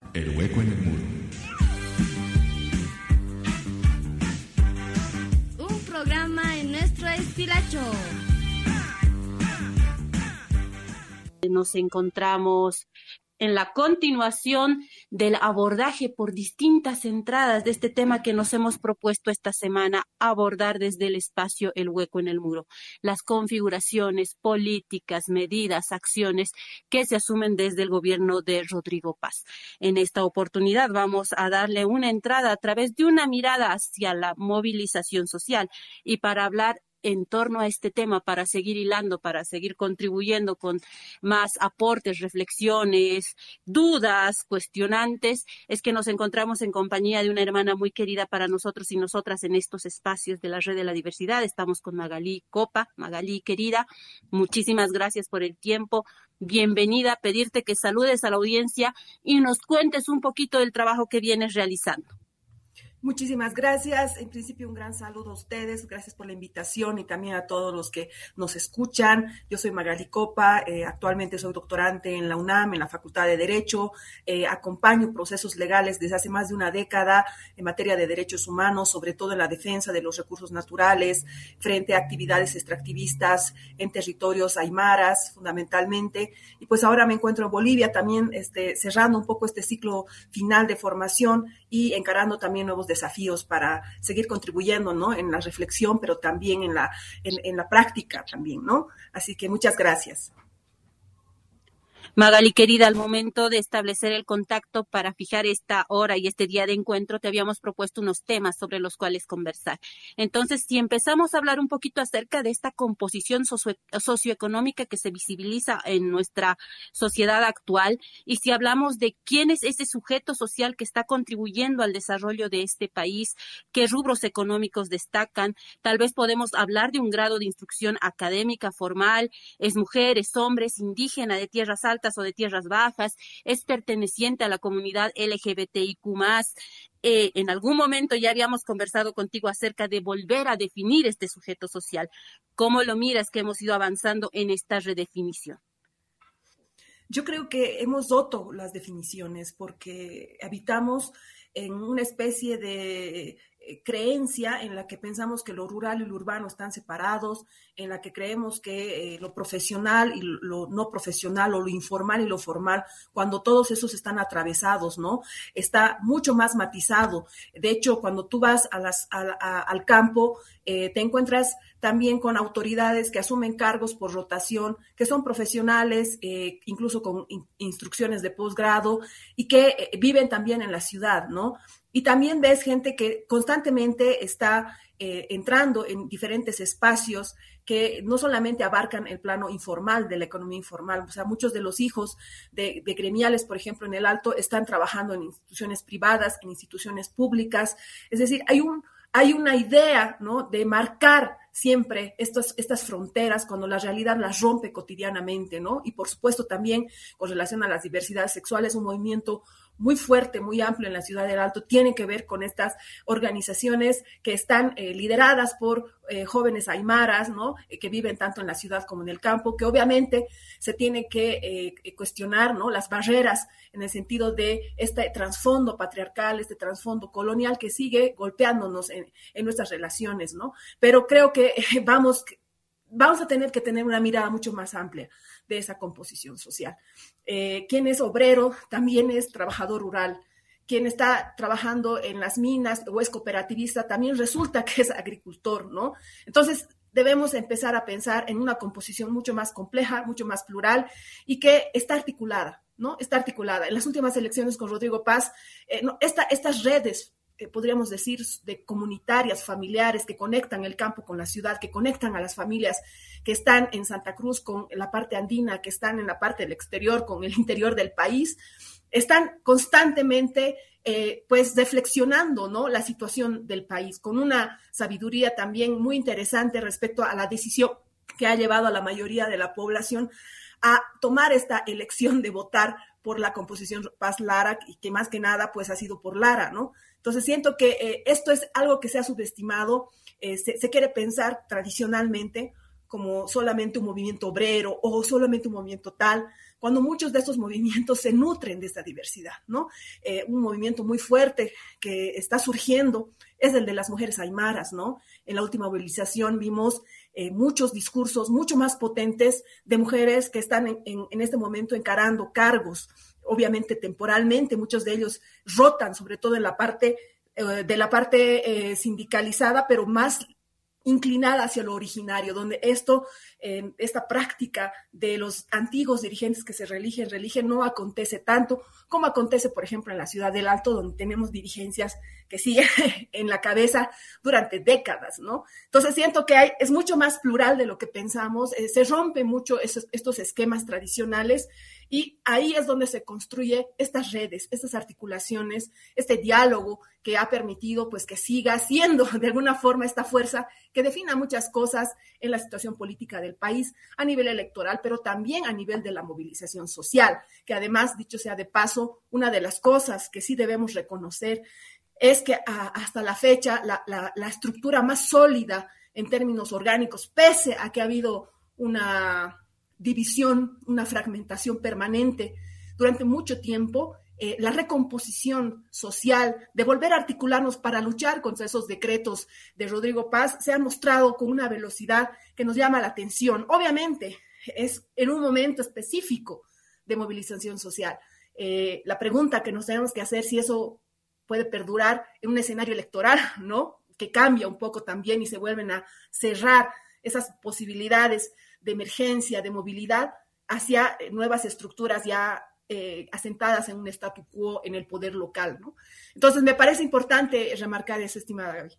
El hueco en el muro. Un programa en nuestro estilacho. Nos encontramos en la continuación del abordaje por distintas entradas de este tema que nos hemos propuesto esta semana abordar desde el espacio El Hueco en el Muro. Las configuraciones políticas, medidas, acciones que se asumen desde el gobierno de Rodrigo Paz. En esta oportunidad vamos a darle una entrada a través de una mirada hacia la movilización social y para hablar en torno a este tema, para seguir hilando, para seguir contribuyendo con más aportes, reflexiones, dudas, cuestionantes, es que nos encontramos en compañía de una hermana muy querida para nosotros y nosotras en estos espacios de la Red de la Diversidad. Estamos con Magalí Copa. Magalí, querida, muchísimas gracias por el tiempo. Bienvenida, pedirte que saludes a la audiencia y nos cuentes un poquito del trabajo que vienes realizando. Muchísimas gracias. En principio, un gran saludo a ustedes. Gracias por la invitación y también a todos los que nos escuchan. Yo soy Magalí Copa. Actualmente soy doctorante en la UNAM, en la Facultad de Derecho. Acompaño procesos legales desde hace más de una década en materia de derechos humanos, sobre todo en la defensa de los recursos naturales, frente a actividades extractivistas en territorios aymaras, fundamentalmente. Y pues ahora me encuentro en Bolivia también, cerrando un poco este ciclo final de formación y encarando también nuevos desafíos para seguir contribuyendo, ¿no?, en la reflexión, pero también en la práctica también, ¿no? Así que muchas gracias. Magalí, querida, al momento de establecer el contacto para fijar esta hora y este día de encuentro, te habíamos propuesto unos temas sobre los cuales conversar. Entonces, si empezamos a hablar un poquito acerca de esta composición socioeconómica que se visibiliza en nuestra sociedad actual, y si hablamos de quién es ese sujeto social que está contribuyendo al desarrollo de este país, qué rubros económicos destacan, tal vez podemos hablar de un grado de instrucción académica formal, es mujer, es hombre, es indígena, de tierras altas o de tierras bajas, es perteneciente a la comunidad LGBTIQ+. En algún momento ya habíamos conversado contigo acerca de volver a definir este sujeto social. ¿Cómo lo miras que hemos ido avanzando en esta redefinición? Yo creo que hemos roto las definiciones porque habitamos en una especie de creencia en la que pensamos que lo rural y lo urbano están separados, en la que creemos que lo profesional y lo no profesional, o lo informal y lo formal, cuando todos esos están atravesados, ¿no? Está mucho más matizado. De hecho, cuando tú vas al campo, te encuentras también con autoridades que asumen cargos por rotación, que son profesionales, incluso con instrucciones de posgrado, y que viven también en la ciudad, ¿no? Y también ves gente que constantemente está entrando en diferentes espacios que no solamente abarcan el plano informal de la economía informal. O sea, muchos de los hijos de gremiales, por ejemplo, en el Alto, están trabajando en instituciones privadas, en instituciones públicas. Es decir, hay una idea, ¿no?, de marcar siempre estas fronteras cuando la realidad las rompe cotidianamente, ¿no? Y por supuesto también con relación a las diversidades sexuales, un movimiento muy fuerte, muy amplio en la ciudad del Alto, tiene que ver con estas organizaciones que están lideradas por jóvenes aymaras, ¿no?, que viven tanto en la ciudad como en el campo, que obviamente se tiene que cuestionar, ¿no?, las barreras en el sentido de este trasfondo patriarcal, este trasfondo colonial que sigue golpeándonos en nuestras relaciones, ¿no? Pero creo que vamos a tener que tener una mirada mucho más amplia de esa composición social. Quien es obrero también es trabajador rural. Quien está trabajando en las minas o es cooperativista también resulta que es agricultor, ¿no? Entonces, debemos empezar a pensar en una composición mucho más compleja, mucho más plural y que está articulada, ¿no? Está articulada. En las últimas elecciones con Rodrigo Paz, estas redes, podríamos decir, de comunitarias, familiares, que conectan el campo con la ciudad, que conectan a las familias que están en Santa Cruz con la parte andina, que están en la parte del exterior con el interior del país, están constantemente pues reflexionando, ¿no?, la situación del país, con una sabiduría también muy interesante respecto a la decisión que ha llevado a la mayoría de la población a tomar esta elección de votar por la composición Paz-Lara, y que más que nada pues ha sido por Lara, ¿no? Entonces siento que esto es algo que se ha subestimado, se quiere pensar tradicionalmente como solamente un movimiento obrero o solamente un movimiento tal, cuando muchos de estos movimientos se nutren de esta diversidad, ¿no? Un movimiento muy fuerte que está surgiendo es el de las mujeres aymaras, ¿no? En la última movilización vimos muchos discursos mucho más potentes de mujeres que están en este momento encarando cargos, obviamente temporalmente, muchos de ellos rotan, sobre todo en la parte sindicalizada, pero más inclinada hacia lo originario, donde esta práctica de los antiguos dirigentes que se religen no acontece tanto como acontece, por ejemplo, en la ciudad del Alto, donde tenemos dirigencias que siguen en la cabeza durante décadas, ¿no? Entonces siento que es mucho más plural de lo que pensamos, se rompen mucho estos esquemas tradicionales y ahí es donde se construye estas redes, estas articulaciones, este diálogo que ha permitido pues que siga siendo de alguna forma esta fuerza que defina muchas cosas en la situación política del país a nivel electoral, pero también a nivel de la movilización social, que además, dicho sea de paso, una de las cosas que sí debemos reconocer es que hasta la fecha la estructura más sólida en términos orgánicos, pese a que ha habido una división, una fragmentación permanente durante mucho tiempo, la recomposición social, de volver a articularnos para luchar contra esos decretos de Rodrigo Paz, se ha mostrado con una velocidad que nos llama la atención. Obviamente, es en un momento específico de movilización social. La pregunta que nos tenemos que hacer si eso puede perdurar en un escenario electoral, ¿no? Que cambia un poco también y se vuelven a cerrar esas posibilidades de emergencia, de movilidad hacia nuevas estructuras ya asentadas en un statu quo en el poder local, ¿no? Entonces, me parece importante remarcar eso, estimada Gaby.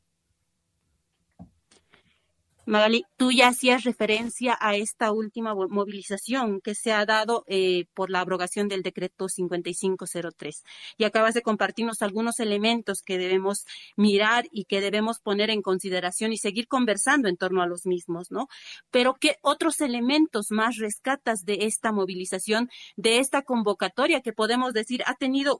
Magali, tú ya hacías referencia a esta última movilización que se ha dado por la abrogación del decreto 5503 y acabas de compartirnos algunos elementos que debemos mirar y que debemos poner en consideración y seguir conversando en torno a los mismos, ¿no? Pero ¿qué otros elementos más rescatas de esta movilización, de esta convocatoria que podemos decir ha tenido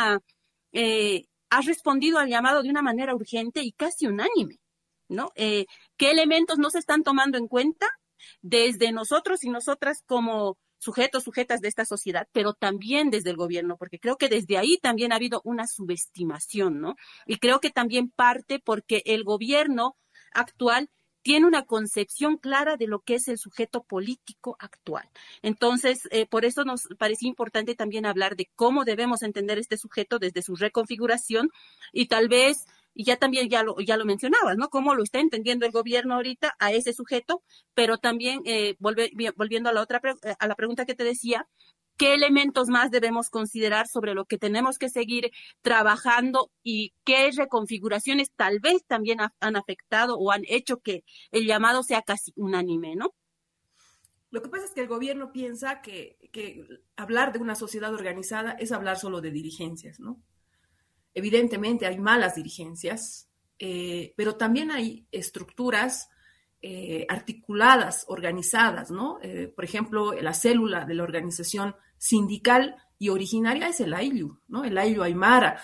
ha respondido al llamado de una manera urgente y casi unánime? ¿No? ¿Qué elementos no se están tomando en cuenta desde nosotros y nosotras como sujetas de esta sociedad, pero también desde el gobierno? Porque creo que desde ahí también ha habido una subestimación, ¿no? Y creo que también parte porque el gobierno actual tiene una concepción clara de lo que es el sujeto político actual. Entonces, por eso nos parecía importante también hablar de cómo debemos entender este sujeto desde su reconfiguración y tal vez, y ya lo mencionabas, ¿no? Cómo lo está entendiendo el gobierno ahorita a ese sujeto, pero también volviendo a la pregunta que te decía, ¿qué elementos más debemos considerar sobre lo que tenemos que seguir trabajando y qué reconfiguraciones tal vez también han afectado o han hecho que el llamado sea casi unánime, ¿no? Lo que pasa es que el gobierno piensa que hablar de una sociedad organizada es hablar solo de dirigencias, ¿no? Evidentemente hay malas dirigencias, pero también hay estructuras articuladas, organizadas, ¿no? Por ejemplo, la célula de la organización sindical y originaria es el AILU, ¿no? El AILU Aymara,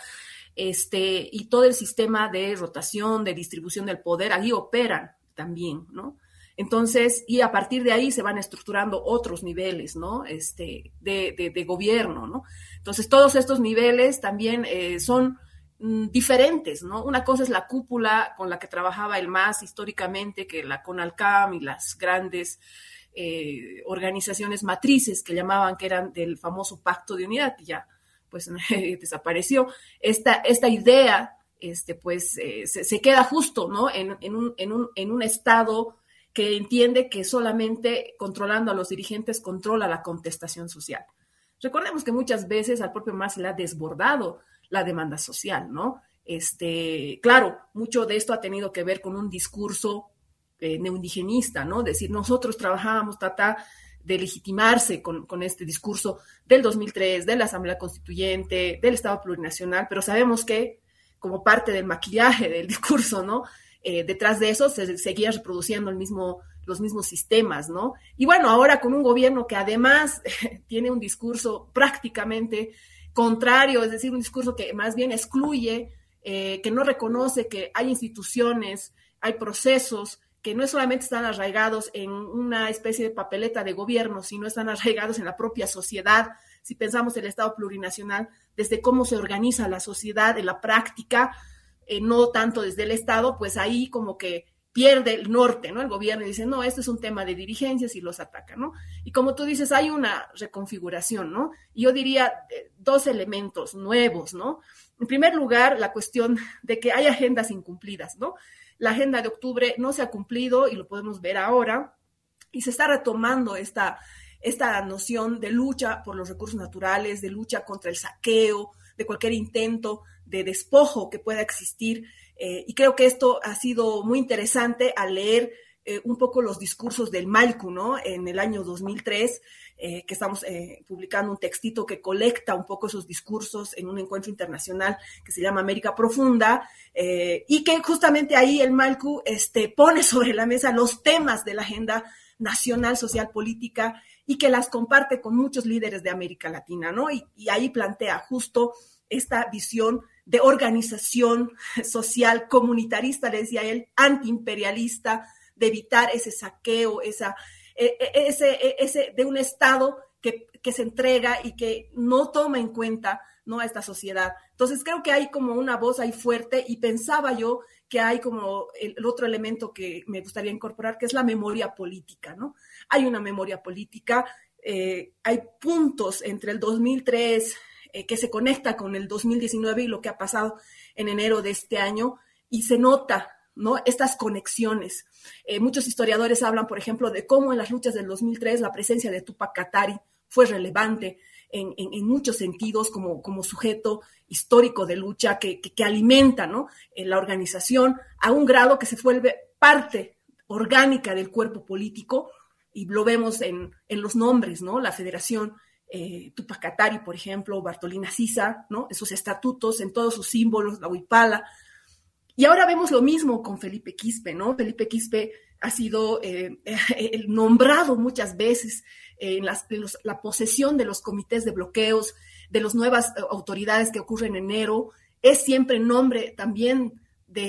y todo el sistema de rotación, de distribución del poder, ahí operan también, ¿no? Entonces, y a partir de ahí se van estructurando otros niveles, ¿no? De gobierno, ¿no? Entonces, todos estos niveles también son diferentes, ¿no? Una cosa es la cúpula con la que trabajaba el MAS históricamente, que la CONALCAM y las grandes organizaciones matrices que llamaban, que eran del famoso Pacto de Unidad, que ya pues desapareció. Esta idea, se queda justo, ¿no? En un estado que entiende que solamente controlando a los dirigentes controla la contestación social. Recordemos que muchas veces al propio MAS se le ha desbordado la demanda social, ¿no? Claro, mucho de esto ha tenido que ver con un discurso neoindigenista, ¿no? Decir, nosotros trabajábamos, tratar de legitimarse con este discurso del 2003, de la Asamblea Constituyente, del Estado Plurinacional, pero sabemos que como parte del maquillaje del discurso, ¿no? Detrás de eso se seguía reproduciendo los mismos sistemas, ¿no? Y bueno, ahora con un gobierno que además tiene un discurso prácticamente contrario, es decir, un discurso que más bien excluye, que no reconoce que hay instituciones, hay procesos que no solamente están arraigados en una especie de papeleta de gobierno, sino están arraigados en la propia sociedad. Si pensamos en el Estado plurinacional, desde cómo se organiza la sociedad en la práctica, no tanto desde el Estado, pues ahí como que pierde el norte, ¿no? El gobierno dice, no, esto es un tema de dirigencias y los ataca, ¿no? Y como tú dices, hay una reconfiguración, ¿no? Y yo diría dos elementos nuevos, ¿no? En primer lugar, la cuestión de que hay agendas incumplidas, ¿no? La agenda de octubre no se ha cumplido y lo podemos ver ahora, y se está retomando esta noción de lucha por los recursos naturales, de lucha contra el saqueo, de cualquier intento de despojo que pueda existir. Y creo que esto ha sido muy interesante al leer un poco los discursos del Malcu, ¿no? En el año 2003, que estamos publicando un textito que colecta un poco esos discursos en un encuentro internacional que se llama América Profunda, y que justamente ahí el Malcu pone sobre la mesa los temas de la agenda nacional, social, política, y que las comparte con muchos líderes de América Latina, ¿no? Y ahí plantea justo esta visión de organización social comunitarista, le decía él, antiimperialista, de evitar ese saqueo, de un Estado que se entrega y que no toma en cuenta, ¿no?, a esta sociedad. Entonces creo que hay como una voz ahí fuerte, y pensaba yo que hay como el otro elemento que me gustaría incorporar, que es la memoria política, ¿no? Hay una memoria política, hay puntos entre el 2003 que se conecta con el 2019 y lo que ha pasado en enero de este año, y se nota, ¿no?, estas conexiones. Muchos historiadores hablan, por ejemplo, de cómo en las luchas del 2003 la presencia de Túpac Katari fue relevante en muchos sentidos como sujeto histórico de lucha que alimenta, ¿no?, la organización a un grado que se vuelve parte orgánica del cuerpo político, y lo vemos en los nombres, ¿no? La Federación Túpac Katari, por ejemplo, Bartolina Sisa, ¿no?, en sus estatutos, en todos sus símbolos, la huipala. Y ahora vemos lo mismo con Felipe Quispe, ¿no? Felipe Quispe ha sido nombrado muchas veces en la posesión de los comités de bloqueos, de las nuevas autoridades que ocurren en enero. Es siempre nombre también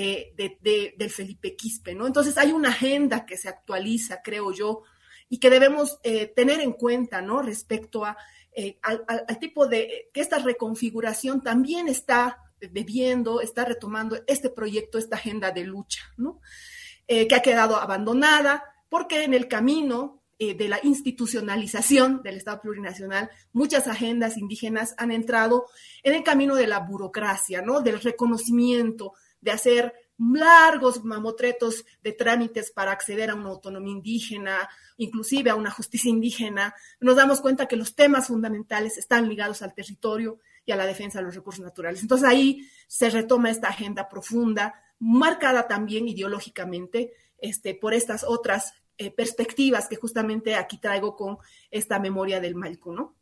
del Felipe Quispe, ¿no? Entonces hay una agenda que se actualiza, creo yo, y que debemos tener en cuenta, ¿no?, respecto al tipo de que esta reconfiguración también está bebiendo, está retomando este proyecto, esta agenda de lucha, ¿no?, que ha quedado abandonada, porque en el camino de la institucionalización del Estado plurinacional, muchas agendas indígenas han entrado en el camino de la burocracia, ¿no?, del reconocimiento, de hacer largos mamotretos de trámites para acceder a una autonomía indígena, inclusive a una justicia indígena. Nos damos cuenta que los temas fundamentales están ligados al territorio y a la defensa de los recursos naturales. Entonces ahí se retoma esta agenda profunda, marcada también ideológicamente por estas otras perspectivas que justamente aquí traigo con esta memoria del Malcu, ¿no?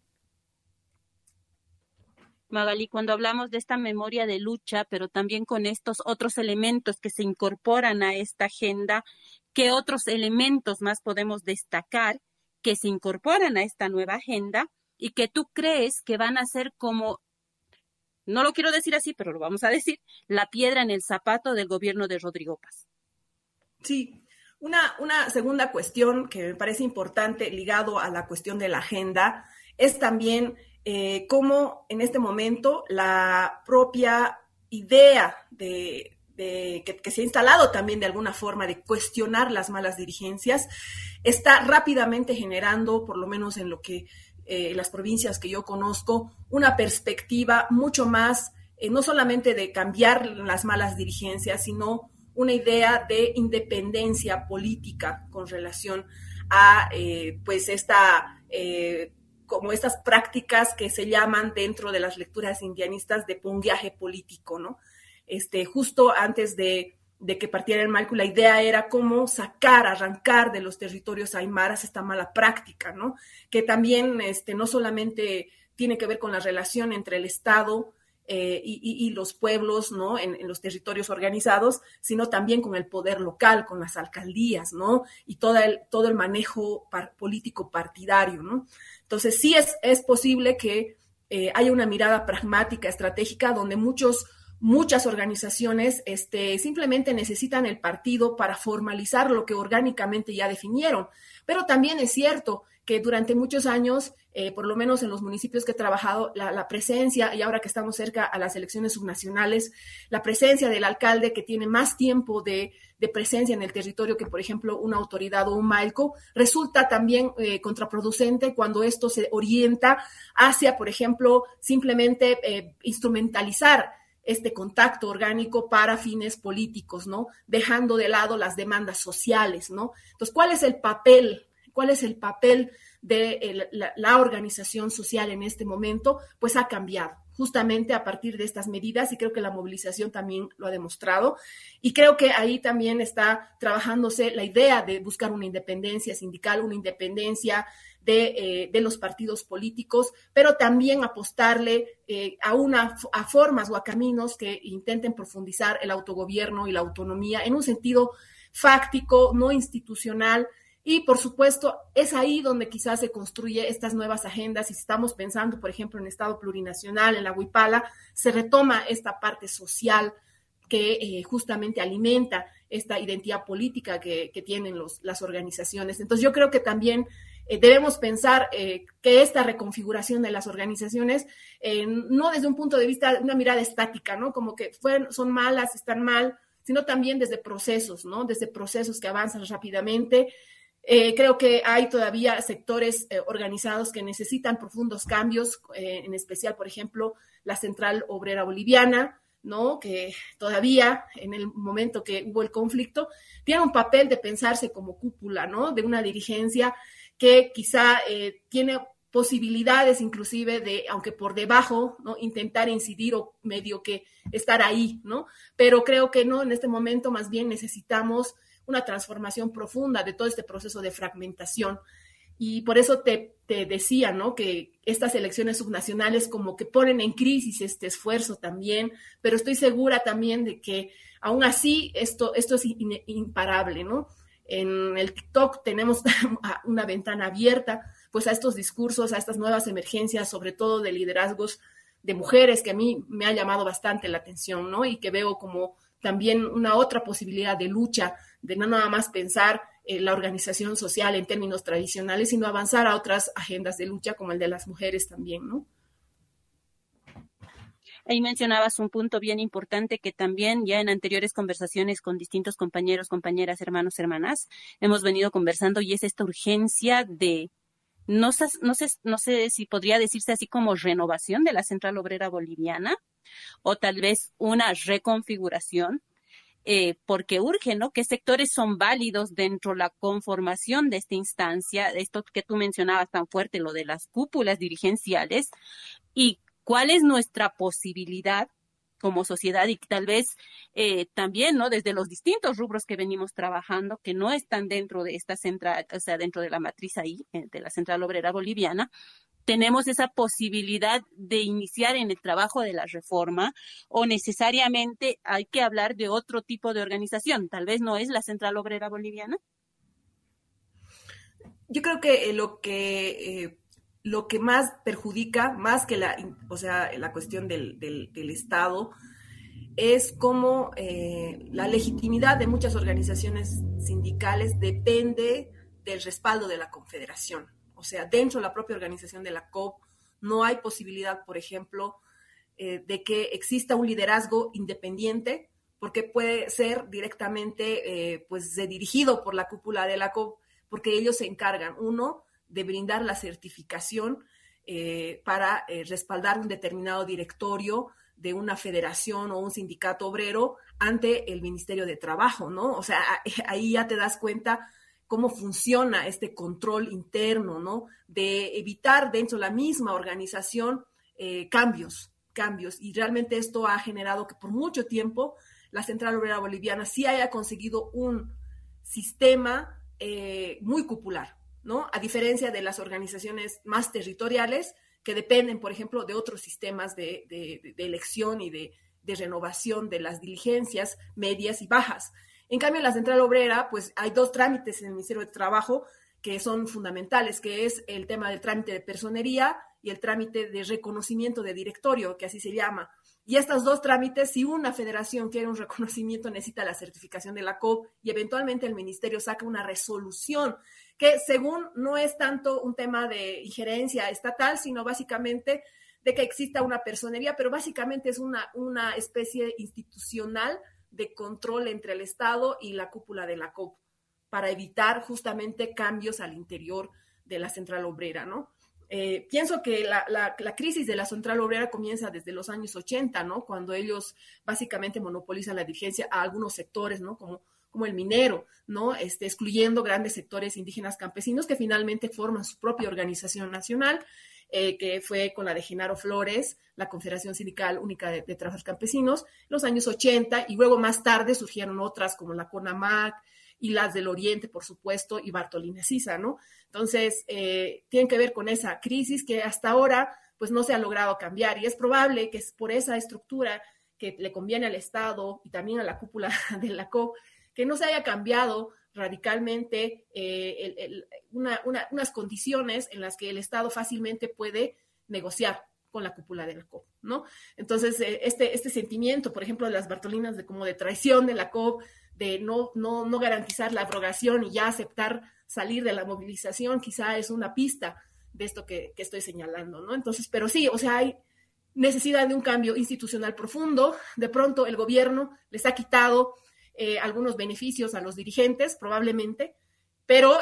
Magali, cuando hablamos de esta memoria de lucha, pero también con estos otros elementos que se incorporan a esta agenda, ¿qué otros elementos más podemos destacar que se incorporan a esta nueva agenda y que tú crees que van a ser como, no lo quiero decir así, pero lo vamos a decir, la piedra en el zapato del gobierno de Rodrigo Paz? Sí, una segunda cuestión que me parece importante ligado a la cuestión de la agenda es también cómo en este momento la propia idea que se ha instalado también de alguna forma de cuestionar las malas dirigencias está rápidamente generando, por lo menos en lo que las provincias que yo conozco, una perspectiva mucho más, no solamente de cambiar las malas dirigencias, sino una idea de independencia política con relación a pues como estas prácticas que se llaman dentro de las lecturas indianistas de pungueaje político, ¿no? Justo antes de que partiera el Malcu, la idea era cómo arrancar de los territorios aymaras esta mala práctica, ¿no? Que también no solamente tiene que ver con la relación entre el Estado y los pueblos, ¿no?, en los territorios organizados, sino también con el poder local, con las alcaldías, ¿no?, y todo el manejo político partidario, ¿no? Entonces sí es posible que haya una mirada pragmática, estratégica, donde muchos muchas organizaciones simplemente necesitan el partido para formalizar lo que orgánicamente ya definieron. Pero también es cierto que durante muchos años, por lo menos en los municipios que he trabajado, la presencia, y ahora que estamos cerca a las elecciones subnacionales, la presencia del alcalde que tiene más tiempo de presencia en el territorio que, por ejemplo, una autoridad o un MAELCO, resulta también contraproducente cuando esto se orienta hacia, por ejemplo, simplemente instrumentalizar este contacto orgánico para fines políticos, ¿no? Dejando de lado las demandas sociales, ¿no? Entonces, ¿cuál es el papel? ¿Cuál es el papel de la organización social en este momento? Pues ha cambiado justamente a partir de estas medidas, y creo que la movilización también lo ha demostrado, y creo que ahí también está trabajándose la idea de buscar una independencia sindical, una independencia de los partidos políticos, pero también apostarle a formas o a caminos que intenten profundizar el autogobierno y la autonomía en un sentido fáctico, no institucional. Y, por supuesto, es ahí donde quizás se construye estas nuevas agendas. Y si estamos pensando, por ejemplo, en Estado plurinacional, en la Huipala, se retoma esta parte social que justamente alimenta esta identidad política que tienen las organizaciones. Entonces, yo creo que también debemos pensar que esta reconfiguración de las organizaciones, no desde un punto de vista, una mirada estática, ¿no? Como que son malas, están mal, sino también desde procesos, ¿no? Desde procesos que avanzan rápidamente. Creo que hay todavía sectores organizados que necesitan profundos cambios, en especial, por ejemplo, la Central Obrera Boliviana, ¿no? Que todavía, en el momento que hubo el conflicto, tiene un papel de pensarse como cúpula, ¿no? De una dirigencia que quizá tiene posibilidades inclusive de, aunque por debajo, ¿no? Intentar incidir o medio que estar ahí, ¿no? Pero creo que no, en este momento más bien necesitamos una transformación profunda de todo este proceso de fragmentación. Y por eso te decía, ¿no? Que estas elecciones subnacionales como que ponen en crisis este esfuerzo también, pero estoy segura también de que aún así esto es imparable, ¿no? En el TikTok tenemos una ventana abierta pues a estos discursos, a estas nuevas emergencias, sobre todo de liderazgos de mujeres, que a mí me ha llamado bastante la atención, ¿no? Y que veo como también una otra posibilidad de lucha, de no nada más pensar la organización social en términos tradicionales, sino avanzar a otras agendas de lucha como el de las mujeres también, ¿no? Ahí mencionabas un punto bien importante que también ya en anteriores conversaciones con distintos compañeros, compañeras, hermanos, hermanas, hemos venido conversando, y es esta urgencia de, no sé si podría decirse así como renovación de la Central Obrera Boliviana, o tal vez una reconfiguración, porque urge, ¿no? ¿Qué sectores son válidos dentro de la conformación de esta instancia? Esto que tú mencionabas tan fuerte, lo de las cúpulas dirigenciales, y cuál es nuestra posibilidad como sociedad, y tal vez también, ¿no? Desde los distintos rubros que venimos trabajando, que no están dentro de esta central, o sea, dentro de la matriz ahí, de la Central Obrera Boliviana, tenemos esa posibilidad de iniciar en el trabajo de la reforma, o necesariamente hay que hablar de otro tipo de organización, tal vez no es la Central Obrera Boliviana. Yo creo que lo que más perjudica, más que la cuestión del Estado, es cómo la legitimidad de muchas organizaciones sindicales depende del respaldo de la Confederación. O sea, dentro de la propia organización de la COP no hay posibilidad, por ejemplo, de que exista un liderazgo independiente, porque puede ser directamente dirigido por la cúpula de la COP, porque ellos se encargan, uno, de brindar la certificación para respaldar un determinado directorio de una federación o un sindicato obrero ante el Ministerio de Trabajo, ¿no? O sea, ahí ya te das cuenta cómo funciona este control interno, ¿no? De evitar dentro de la misma organización cambios. Y realmente esto ha generado que por mucho tiempo la Central Obrera Boliviana sí haya conseguido un sistema muy cupular, ¿no? A diferencia de las organizaciones más territoriales que dependen, por ejemplo, de otros sistemas de elección y de renovación de las diligencias medias y bajas. En cambio, en la Central Obrera, pues hay dos trámites en el Ministerio de Trabajo que son fundamentales, que es el tema del trámite de personería y el trámite de reconocimiento de directorio, que así se llama. Y estos dos trámites, si una federación quiere un reconocimiento, necesita la certificación de la COP y eventualmente el ministerio saca una resolución que según no es tanto un tema de injerencia estatal, sino básicamente de que exista una personería, pero básicamente es una especie institucional de control entre el Estado y la cúpula de la COP para evitar justamente cambios al interior de la central obrera, ¿no? Pienso que la crisis de la central obrera comienza desde los años 80, ¿no? Cuando ellos básicamente monopolizan la dirigencia a algunos sectores, ¿no? Como el minero, ¿no? Excluyendo grandes sectores indígenas campesinos que finalmente forman su propia organización nacional, que fue con la de Genaro Flores, la Confederación Sindical Única de Trabajadores Campesinos, en los años 80, y luego más tarde surgieron otras como la CONAMAC y las del Oriente, por supuesto, y Bartolina Sisa, ¿no? Entonces, tienen que ver con esa crisis que hasta ahora pues no se ha logrado cambiar y es probable que es por esa estructura que le conviene al Estado y también a la cúpula de la COP, que no se haya cambiado radicalmente unas condiciones en las que el Estado fácilmente puede negociar con la cúpula de la COP, ¿no? Entonces, este sentimiento, por ejemplo, de las Bartolinas como de traición de la COP, de no garantizar la abrogación y ya aceptar salir de la movilización, quizá es una pista de esto que estoy señalando, ¿no? Entonces, pero sí, o sea, hay necesidad de un cambio institucional profundo. De pronto el gobierno les ha quitado algunos beneficios a los dirigentes, probablemente, pero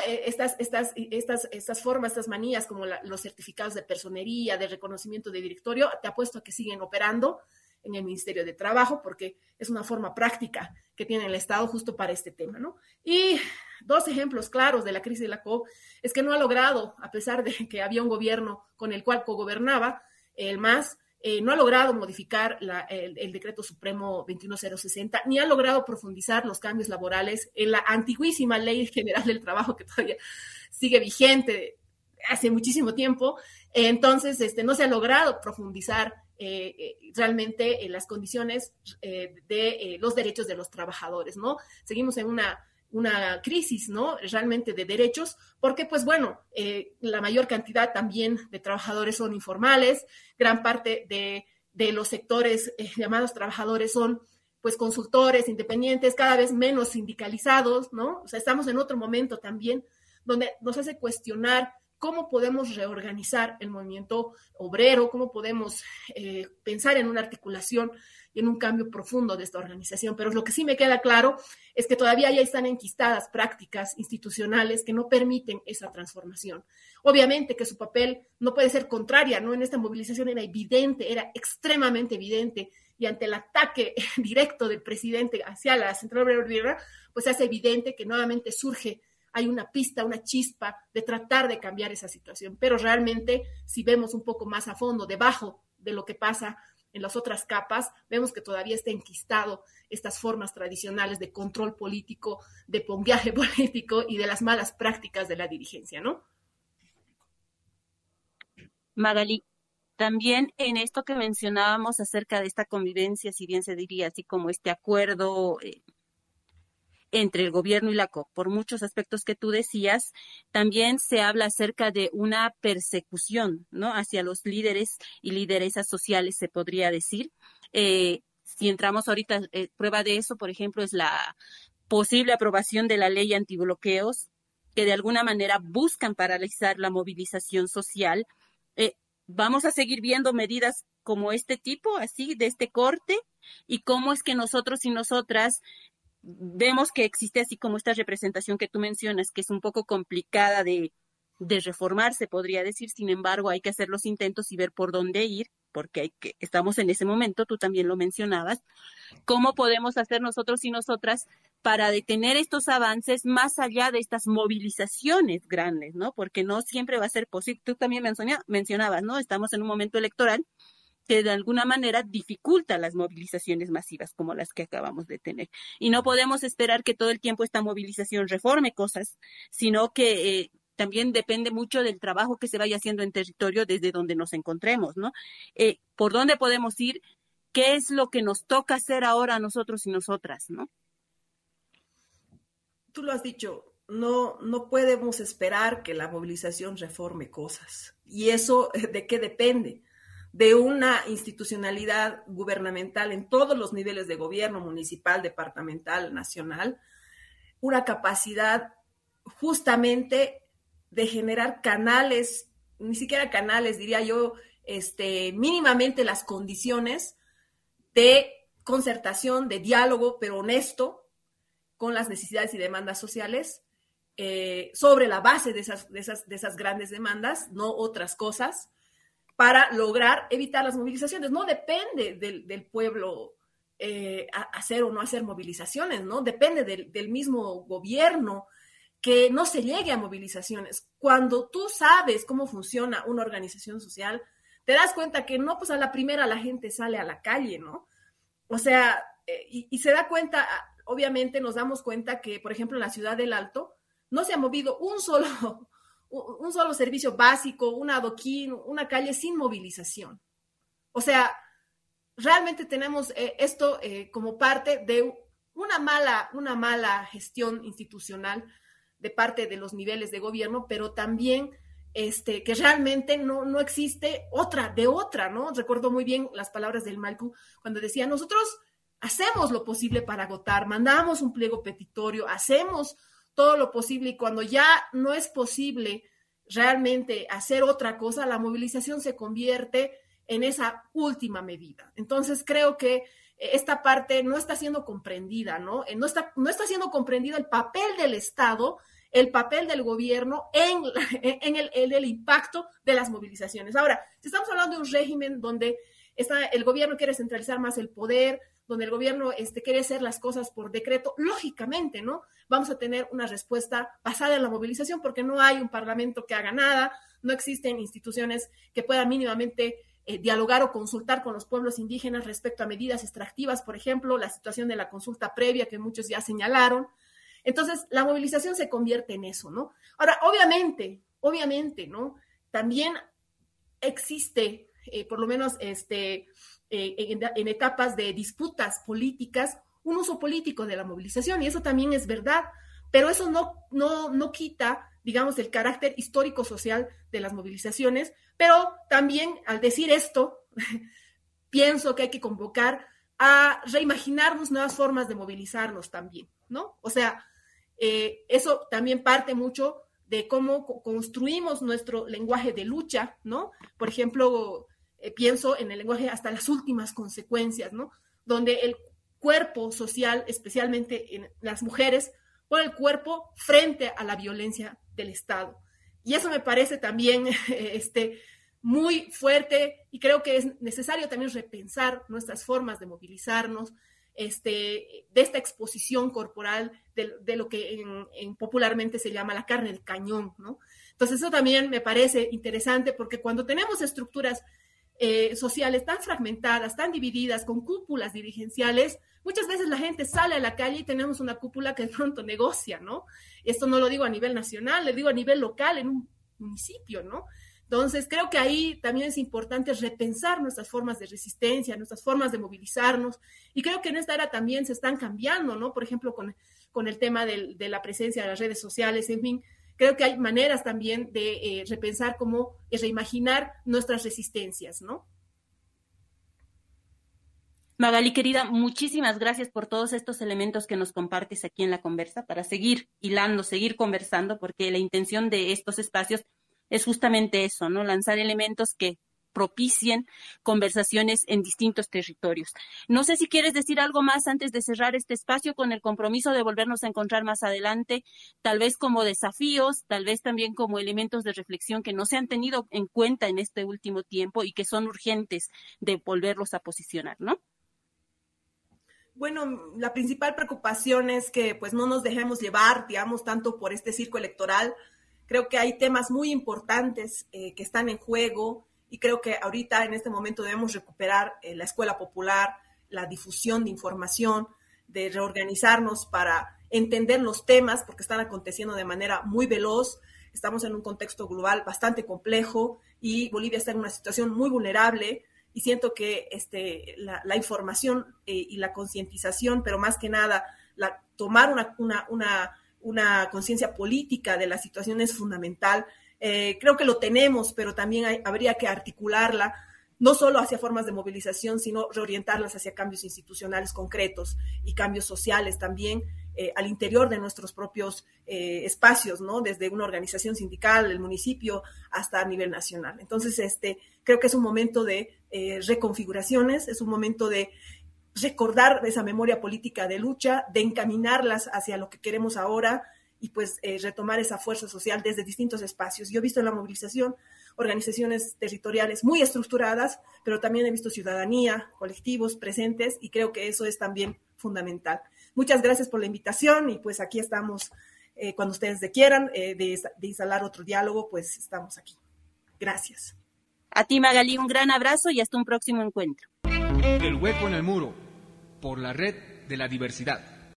estas formas, estas manías como los certificados de personería, de reconocimiento de directorio, te apuesto a que siguen operando en el Ministerio de Trabajo, porque es una forma práctica que tiene el Estado justo para este tema, ¿no? Y dos ejemplos claros de la crisis de la COP es que no ha logrado, a pesar de que había un gobierno con el cual cogobernaba, el MAS, no ha logrado modificar el decreto supremo 21060, ni ha logrado profundizar los cambios laborales en la antiguísima Ley General del Trabajo, que todavía sigue vigente hace muchísimo tiempo. Entonces, no se ha logrado profundizar realmente en las condiciones de los derechos de los trabajadores, ¿no? Seguimos en una crisis, ¿no? Realmente de derechos, porque, pues bueno, la mayor cantidad también de trabajadores son informales, gran parte de los sectores llamados trabajadores son, pues, consultores independientes, cada vez menos sindicalizados, ¿no? O sea, estamos en otro momento también donde nos hace cuestionar cómo podemos reorganizar el movimiento obrero, cómo podemos pensar en una articulación y en un cambio profundo de esta organización. Pero lo que sí me queda claro es que todavía ya están enquistadas prácticas institucionales que no permiten esa transformación. Obviamente que su papel no puede ser contraria, ¿no? En esta movilización era evidente, era extremadamente evidente, y ante el ataque directo del presidente hacia la Central Obrera, pues hace evidente que nuevamente hay una pista, una chispa de tratar de cambiar esa situación. Pero realmente, si vemos un poco más a fondo, debajo de lo que pasa en las otras capas, vemos que todavía está enquistado estas formas tradicionales de control político, de pongueaje político y de las malas prácticas de la dirigencia, ¿no? Magali, también en esto que mencionábamos acerca de esta convivencia, si bien se diría así como este acuerdo entre el gobierno y la COP, por muchos aspectos que tú decías, también se habla acerca de una persecución, ¿no? Hacia los líderes y lideresas sociales, se podría decir. Si entramos ahorita, prueba de eso, por ejemplo, es la posible aprobación de la ley antibloqueos, que de alguna manera buscan paralizar la movilización social. Vamos a seguir viendo medidas como este tipo, así, de este corte, y cómo es que nosotros y nosotras vemos que existe así como esta representación que tú mencionas, que es un poco complicada de reformar, se podría decir. Sin embargo, hay que hacer los intentos y ver por dónde ir, porque estamos en ese momento, tú también lo mencionabas. ¿Cómo podemos hacer nosotros y nosotras para detener estos avances más allá de estas movilizaciones grandes, ¿no? Porque no siempre va a ser posible. Tú también mencionabas, ¿no? Estamos en un momento electoral que de alguna manera dificulta las movilizaciones masivas como las que acabamos de tener. Y no podemos esperar que todo el tiempo esta movilización reforme cosas, sino que también depende mucho del trabajo que se vaya haciendo en territorio desde donde nos encontremos, ¿no? ¿Por dónde podemos ir? ¿Qué es lo que nos toca hacer ahora a nosotros y nosotras, ¿no? Tú lo has dicho, no podemos esperar que la movilización reforme cosas. ¿Y eso de qué depende? de una institucionalidad gubernamental en todos los niveles de gobierno, municipal, departamental, nacional, una capacidad justamente de generar canales, ni siquiera canales, diría yo, mínimamente las condiciones de concertación, de diálogo, pero honesto, con las necesidades y demandas sociales, sobre la base de esas grandes demandas, no otras cosas, para lograr evitar las movilizaciones. No depende del pueblo hacer o no hacer movilizaciones, ¿no? Depende del mismo gobierno que no se llegue a movilizaciones. Cuando tú sabes cómo funciona una organización social, te das cuenta que no, pues a la primera la gente sale a la calle, ¿no? O sea, y se da cuenta, obviamente nos damos cuenta que, por ejemplo, en la ciudad del Alto no se ha movido un solo servicio básico, un adoquín, una calle sin movilización. O sea, realmente tenemos esto como parte de una mala gestión institucional de parte de los niveles de gobierno, pero también que realmente no existe otra, ¿no? Recuerdo muy bien las palabras del Malcu cuando decía, nosotros hacemos lo posible para agotar, mandamos un pliego petitorio, hacemos todo lo posible y cuando ya no es posible realmente hacer otra cosa, la movilización se convierte en esa última medida. Entonces creo que esta parte no está siendo comprendida, ¿no? No está siendo comprendido el papel del Estado, el papel del gobierno en el impacto de las movilizaciones. Ahora, si estamos hablando de un régimen donde el gobierno quiere centralizar más el poder, donde el gobierno quiere hacer las cosas por decreto, lógicamente, ¿no? Vamos a tener una respuesta basada en la movilización porque no hay un parlamento que haga nada, no existen instituciones que puedan mínimamente dialogar o consultar con los pueblos indígenas respecto a medidas extractivas, por ejemplo, la situación de la consulta previa que muchos ya señalaron. Entonces, la movilización se convierte en eso, ¿no? Ahora, obviamente, ¿no? También existe, por lo menos en etapas de disputas políticas, un uso político de la movilización, y eso también es verdad, pero eso no quita, digamos, el carácter histórico-social de las movilizaciones, pero también al decir esto, pienso que hay que convocar a reimaginarnos nuevas formas de movilizarnos también, ¿no? O sea, eso también parte mucho de cómo construimos nuestro lenguaje de lucha, ¿no? Por ejemplo, pienso en el lenguaje hasta las últimas consecuencias, ¿no? Donde el cuerpo social, especialmente en las mujeres, pone el cuerpo frente a la violencia del Estado. Y eso me parece también muy fuerte y creo que es necesario también repensar nuestras formas de movilizarnos, de esta exposición corporal de lo que popularmente se llama la carne del cañón, ¿no? Entonces eso también me parece interesante porque cuando tenemos estructuras sociales tan fragmentadas, tan divididas, con cúpulas dirigenciales, muchas veces la gente sale a la calle y tenemos una cúpula que de pronto negocia, ¿no? Esto no lo digo a nivel nacional, le digo a nivel local, en un municipio, ¿no? Entonces, creo que ahí también es importante repensar nuestras formas de resistencia, nuestras formas de movilizarnos, y creo que en esta era también se están cambiando, ¿no? Por ejemplo, con el tema de la presencia de las redes sociales, en fin, creo que hay maneras también de repensar cómo reimaginar nuestras resistencias, ¿no? Magali, querida, muchísimas gracias por todos estos elementos que nos compartes aquí en la conversa para seguir hilando, seguir conversando, porque la intención de estos espacios es justamente eso, ¿no? Lanzar elementos que propicien conversaciones en distintos territorios. No sé si quieres decir algo más antes de cerrar este espacio con el compromiso de volvernos a encontrar más adelante, tal vez como desafíos, tal vez también como elementos de reflexión que no se han tenido en cuenta en este último tiempo y que son urgentes de volverlos a posicionar, ¿no? Bueno, la principal preocupación es que pues no nos dejemos llevar, digamos, tanto por este circo electoral. Creo que hay temas muy importantes que están en juego y creo que ahorita en este momento debemos recuperar la escuela popular, la difusión de información, de reorganizarnos para entender los temas porque están aconteciendo de manera muy veloz. Estamos en un contexto global bastante complejo y Bolivia está en una situación muy vulnerable y siento que la información y la concientización, pero más que nada tomar una conciencia política de la situación es fundamental. Creo que lo tenemos, pero también habría que articularla no solo hacia formas de movilización, sino reorientarlas hacia cambios institucionales concretos y cambios sociales también al interior de nuestros propios espacios, ¿no? Desde una organización sindical, el municipio, hasta a nivel nacional. Entonces, creo que es un momento de reconfiguraciones, es un momento de recordar esa memoria política de lucha, de encaminarlas hacia lo que queremos ahora y pues retomar esa fuerza social desde distintos espacios. Yo he visto en la movilización organizaciones territoriales muy estructuradas, pero también he visto ciudadanía, colectivos presentes y creo que eso es también fundamental. Muchas gracias por la invitación y pues aquí estamos cuando ustedes quieran de instalar otro diálogo, pues estamos aquí. Gracias. A ti, Magalí, un gran abrazo y hasta un próximo encuentro. El hueco en el muro, por la red de la diversidad.